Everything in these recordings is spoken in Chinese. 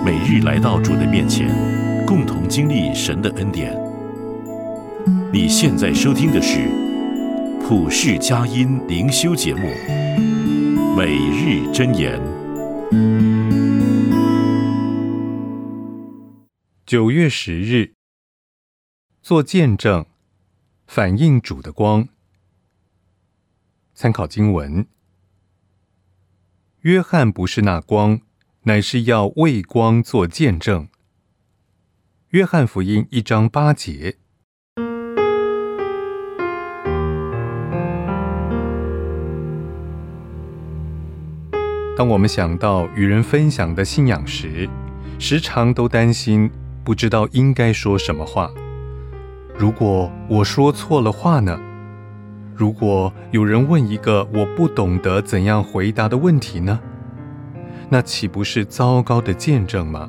每日来到主的面前，共同经历神的恩典。你现在收听的是普世佳音灵修节目《每日箴言》。 9月10日，做见证，反映主的光。参考经文：约翰不是那光，乃是要为光做见证。约翰福音1章8节。当我们想到与人分享的信仰时，时常都担心不知道应该说什么话。如果我说错了话呢？如果有人问一个我不懂得怎样回答的问题呢？那岂不是糟糕的见证吗？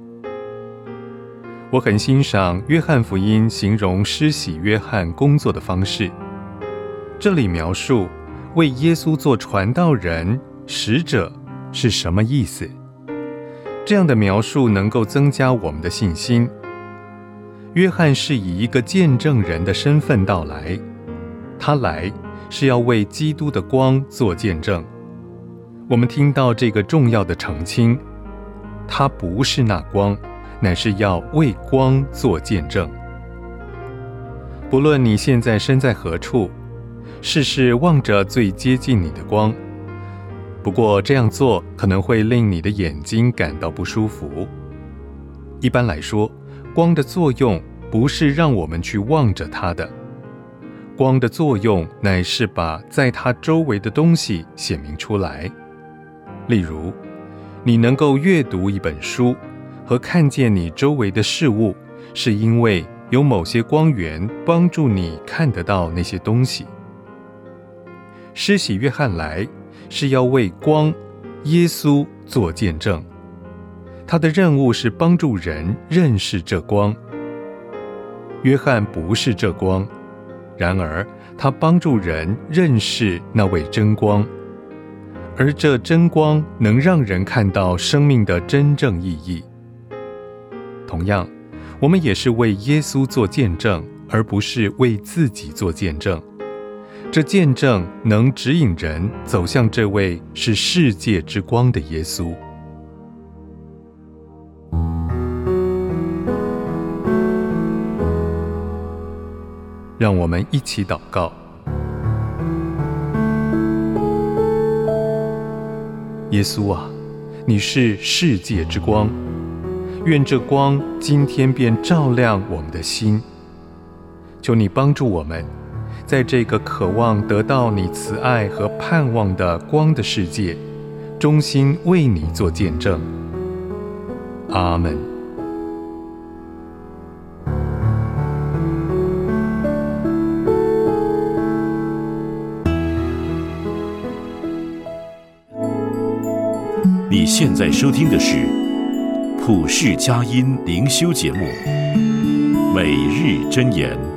我很欣赏约翰福音形容施洗约翰工作的方式。这里描述为耶稣做传道人、使者是什么意思？这样的描述能够增加我们的信心。约翰是以一个见证人的身份到来，他来是要为基督的光做见证。我们听到这个重要的澄清，他不是那光，乃是要为光做见证。不论你现在身在何处，事事望着最接近你的光。不过这样做可能会令你的眼睛感到不舒服。一般来说，光的作用不是让我们去望着它的，光的作用乃是把在它周围的东西显明出来。例如，你能够阅读一本书和看见你周围的事物，是因为有某些光源帮助你看得到那些东西。施洗约翰来是要为光、耶稣做见证，他的任务是帮助人认识这光。约翰不是这光，然而他帮助人认识那位真光，而这真光能让人看到生命的真正意义。同样，我们也是为耶稣做见证，而不是为自己做见证。这见证能指引人走向这位是世界之光的耶稣。让我们一起祷告。耶稣啊，你是世界之光，愿这光今天便照亮我们的心。求你帮助我们，在这个渴望得到你慈爱和盼望的光的世界，衷心为你做见证。阿们。 你现在收听的是普世佳音灵修节目《每日箴言》。